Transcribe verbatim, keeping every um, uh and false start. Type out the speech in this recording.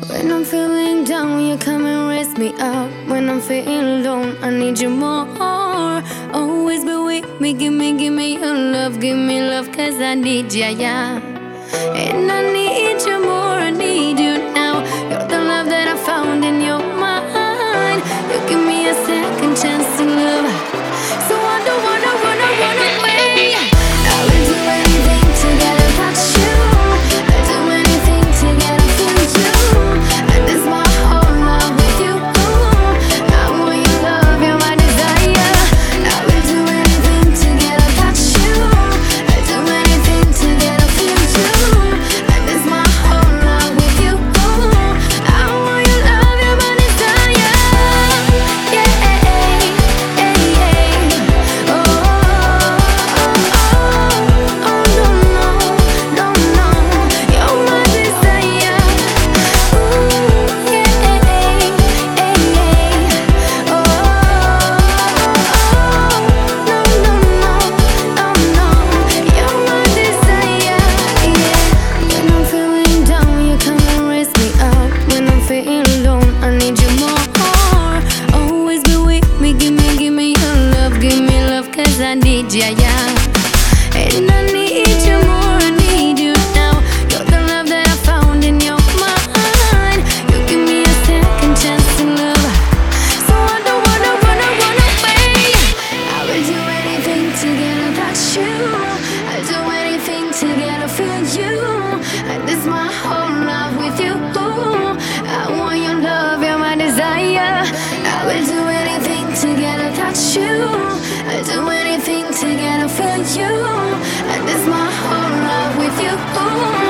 When I'm feeling down, you come and raise me up. When I'm feeling alone, I need you more. Always be with me, give me, give me your love, give me love, cause I need ya, yeah. And I need you more, I need you now. You're the love that I found in your mind. You give me a second chance to love, so I don't wanna run, I run away. I will do anything to get a touch you. I'll do anything to get a feel you. And this my whole love with you. I want your love, you're my desire. I will do anything to get a touch you. I'll do anything to get a feel you. And this my whole love with you. I want your love, you're my desire. Yeah, yeah, yeah. Oh, oh, oh, no, no, no, no. You're my desire. Ooh, yeah, yeah, yeah. Oh, no, no, no, no, no. You're my desire. Yeah. When I'm feeling down, you come and raise me up. When I'm feeling alone, I need you more. Always be with me, give me, give me your love, give me love, cause I need ya, yeah. And I need you more, I need you now. You're the love that I found in your mind. You give me a second chance to love, so I don't wanna run, I run away. I will do anything to get a touch you. I'll do anything to get a feel you. And this my whole love with you. I want your love, you're my desire. I will do anything to get a touch you. I'll do anything to get a feel you. And this my whole love with you.